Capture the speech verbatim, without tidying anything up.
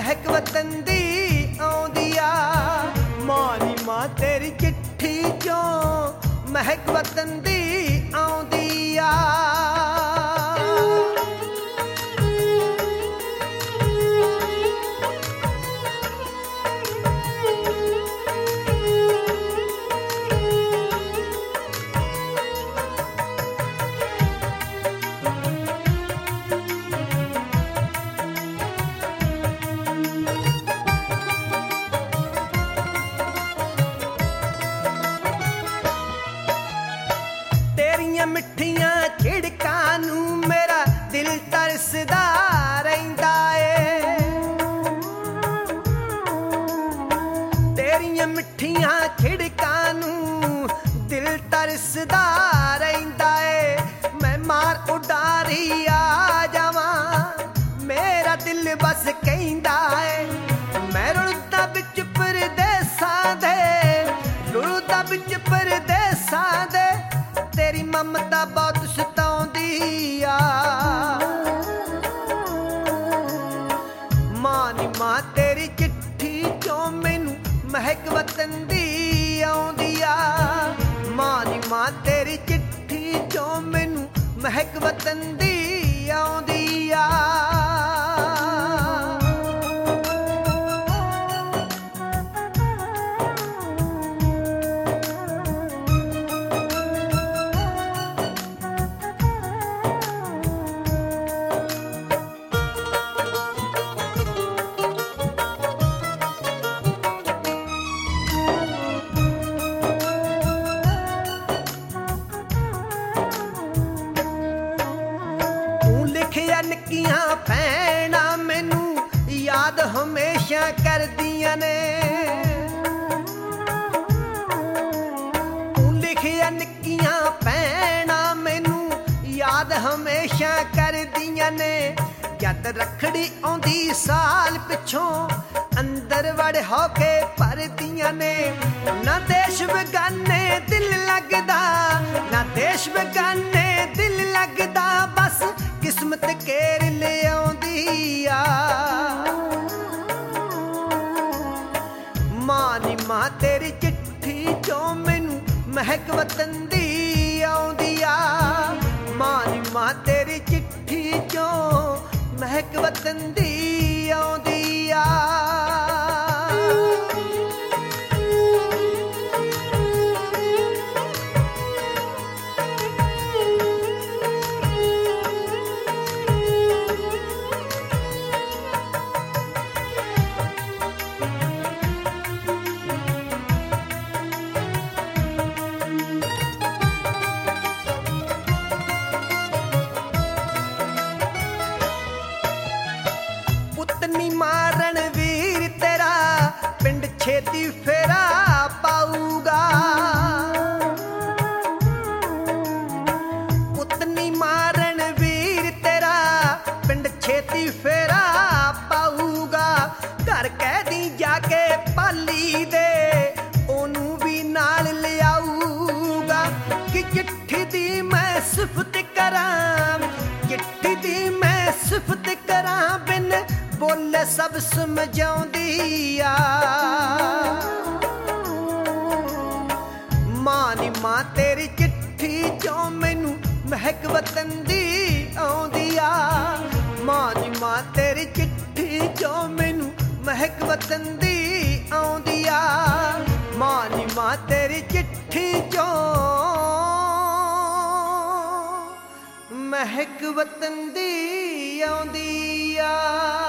महक वतन दी आउंदी आ। मां नी मां तेरी चिट्ठी चों महक वतन दी आउंदी आ। मिठियां झिड़कां नूं मेरा दिल तरसदा रहिंदा ए। तेरियां मिठियां झिड़कां नूं दिल तरसदा रहिंदा ए। मैं मार उडारी आ जावां मेरा दिल बस कहिंदा ए। मैं रुलदा बिच परदेसां दे रुलदा बिच परदेसां दे तेरी ममता बहुत सताउंदी आ। मां नी मां तेरी चिट्ठी चों मैनू महक वतन दी आउंदी आ। मां नी मां तेरी चिट्ठी चों मैनू महक वतन दी आउंदी आ। निक्कियां भैणां मैनू याद हमेशा करदियां ने। तू लिखिया निक्कियां भैणां मैनू याद हमेशा करदियां ने। जद रखड़ी आउंदी साल पिछों अंदर वड़ होके भरदियां ने। ना देश बगाने दिल लगदा ना देश बगाने दिल लगदा बस किस्मत केर ले आउंदी आ। मां नी मां तेरी चिट्ठी चों मैनू महक वतन दी आउंदी आ। मां नी मां तेरी चिट्ठी चों महक वतन दी आउंदी आ। पुतनी मारन वीर तेरा पिंड छेती फेरा पाऊगा। पुतनी मारन वीर तेरा पिंड छेती फेरा पाऊगा। घर कैदी जाके पाली दे ओनू भी नाल ले आऊगा। कि चिट्ठी दी मैं सिफत करां चिट्ठी दी मैं सिफत करां बिन बोले सब समझाउंदी आ। मां नी मां तेरी चिट्ठी चों मैनू महक वतन दी आउंदी आ। मां नी मां तेरी चिट्ठी चों मैनू महक वतन दी आउंदी आ। मां नी मां तेरी चिट्ठी चों महक वतन दी आउंदी आ।